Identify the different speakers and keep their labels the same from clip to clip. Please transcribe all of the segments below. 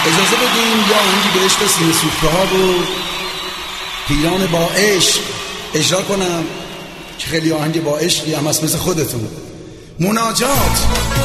Speaker 1: اجازه بدیم یا آهنگی به عشق سینه سوخته ها رو پیران با عشق اجرا کنم که خیلی آهنگ با عشقی هم هست مثل خودتون. مناجات.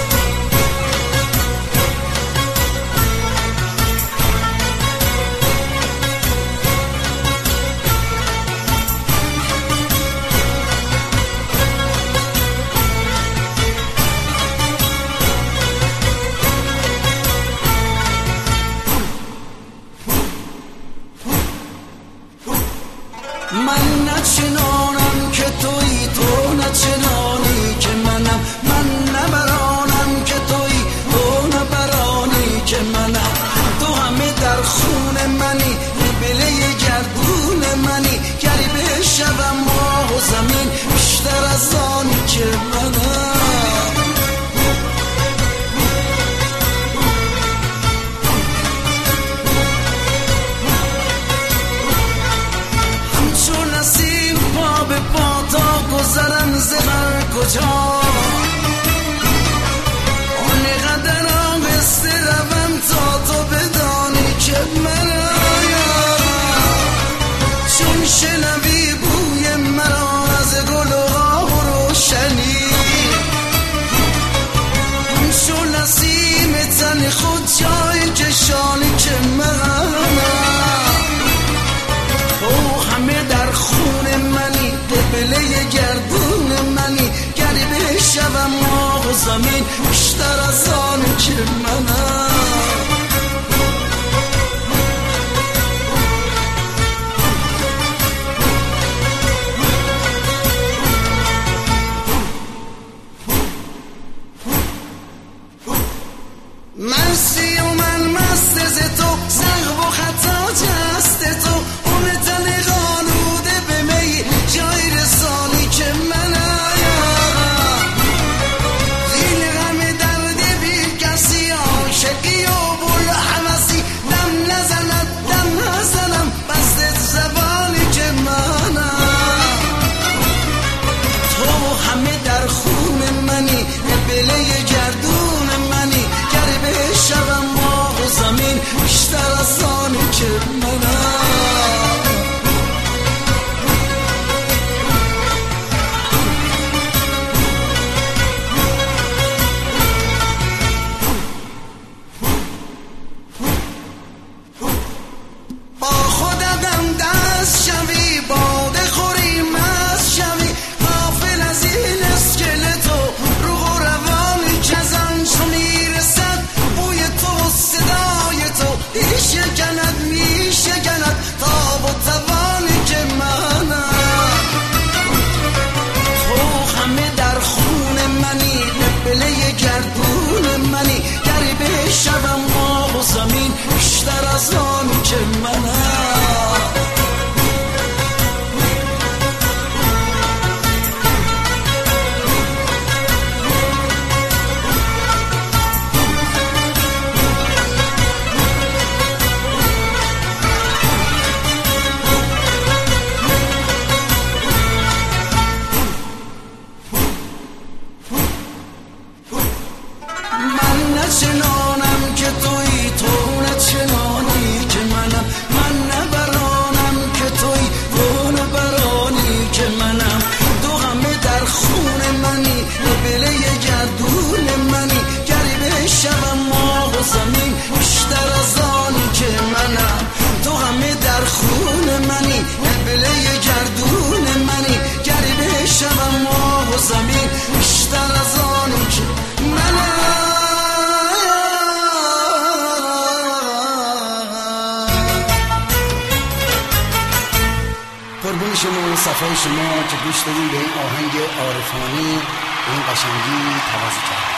Speaker 2: من نچنانم که تویی، تو نچنانی که منم. من نبرانم که تویی، تو نبرانی که منم. تو همه در خون منی، قبله گردون منی. گریبه شبم ماه و زمین بیشتر از آنی که منم. گذرم زهر کجا آن قدر آبسته روم تا تو بدانی که من چون شنوی بوی مرا از گل و راه و روشنی چون نسیم تن خود جای کشانی که من او همه در خون منی، قبله گردون منی. گریبه شبم ماه و زمین بیشتر از آنی که منم. مرسی و من مست ز تو، سقف و خطا جست تو. اون تن غالوده به می جای رسانی که من زین غم درد بی کسی عاشقی و بل حوثی. دم نزنم بست زبانی که منم. تو همه در خون منی، قبله گردون منی. گریبه شبم ماه و زمین بیشتر از آنی که منم. با خودم دست شوی، باده خوری مست شوی. غافل از این اسکلتو روح و روانی که زن چون میرسد بوی تو و صدای تو. میشکند تاب و توانی که منم. تو همه در خون منی، قبله گردون منی. گریبه شبم ماه و زمین بیشتر از آنی که منم. من نچنانم که تویی، تو نچنانی که منم. من نبرانم که تویی، تو نبرانی که منم. تو همه در خون منی، قبله گردون منی. گریبه شبم ماه و زمین بیشتر از آنی که منم. تو همه در خون منی، قبله گردون منی. گریبه شبم ماه و زمین بیشتر از آنی که منم.
Speaker 1: قربون شما و صفای شما که گوش دادین به این آهنگ عارفانه به این قشنگی توازی کرد.